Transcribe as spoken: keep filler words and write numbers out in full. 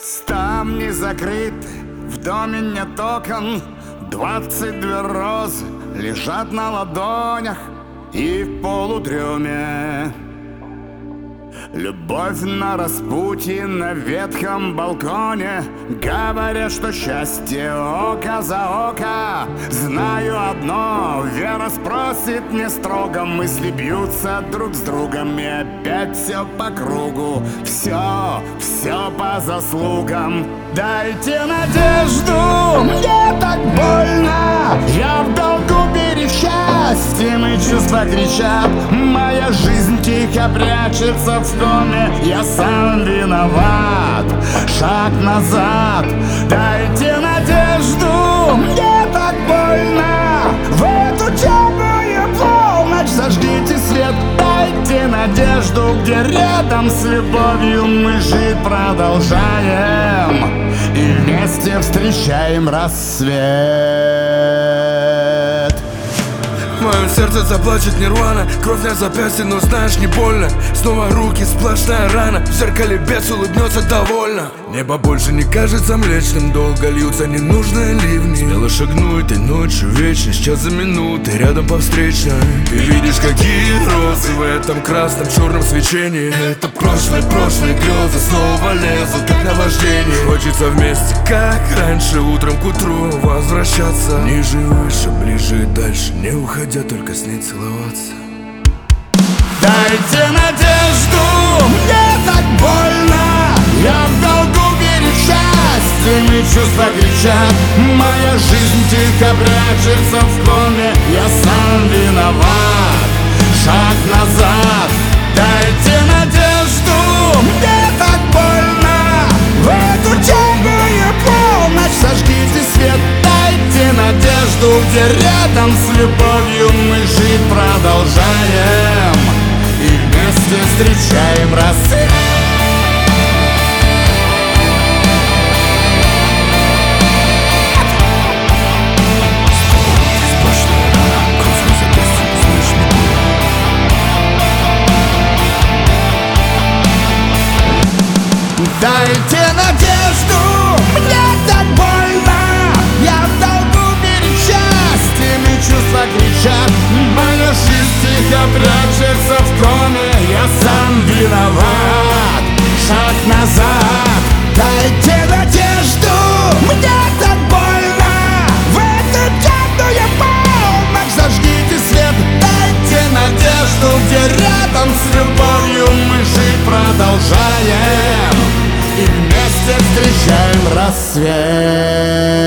Ставни закрыты, в доме нет окон. Двадцать две розы лежат на ладонях и в полудреме. Любовь на распутье на ветхом балконе. Говорят, что счастье око за око. Знаю одно, Вера спросит не строго. Мысли бьются друг с другом, и опять все по кругу. Все, все по заслугам. Дайте надежду, мне так больно. Я в долгу перед счастьем, и чувства кричат. Моя жизнь тихо прячется в доме, я сам виноват. Шаг назад, дайте надежду, мне так больно. В эту темную полночь зажгите свет. Дайте надежду, где рядом с любовью мы жить продолжаем и вместе встречаем рассвет. В моем сердце заплачет нирвана. Кровь на запястье, но знаешь, не больно. Снова руки, сплошная рана. В зеркале бес улыбнется довольно. Небо больше не кажется млечным. Долго льются ненужные ливни. Смело шагну этой ночью, вечность, час за минуты. Рядом по встречной. Ты видишь, какие розы в этом красном черном свечении. Это прошлое, прошлые грезы снова лезут, как наваждение. Хочется вместе, как раньше, утром к утру возвращаться. Ниже, выше, ближе и дальше. Не уходя, только с ней целоваться. Дайте надежду, мне так больно. Я в долгу перед счастьем, и чувства кричат. Моя жизнь тихо прячется в коме, я сам виноват. Шаг назад, дайте надежду, мне так больно. В эту темную полночь зажгите свет. Дайте надежду, где рядом с любовью мы жить продолжаем и вместе встречаем рассвет. Дайте надежду, мне так больно. Я в долгу перед счастьем, и чувства кричат. Моя жизнь тихо прячется в коме, я сам виноват. Шаг назад, дайте надежду, мне так больно. В эту темную полночь зажгите свет. Дайте надежду, где рядом с любовью мы жить продолжаем и вместе встречаем рассвет.